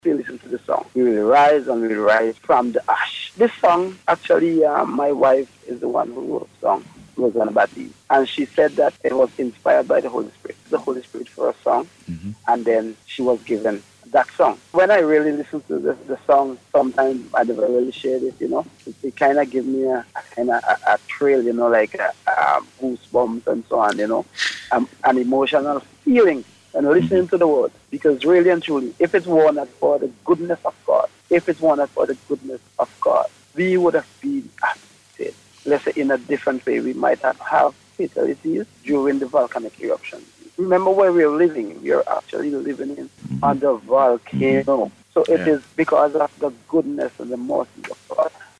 we listen to the song. We will rise and we will rise from the ash. This song, actually, my wife is the one who wrote the song, Rosanna Batty. And she said that it was inspired by the Holy Spirit. The Holy Spirit for a song. And then she was given that song. When I really listen to the song, sometimes I never really shared it, It kind of give me a kind of a thrill, like goosebumps and so on, an emotional feeling and listening to the word. Because really and truly, if it were not for the goodness of God, we would have been affected. Let's say in a different way, we might have fatalities during the volcanic eruption. Remember where we are living. We are actually living on the volcano. So it is because of the goodness and the mercy of God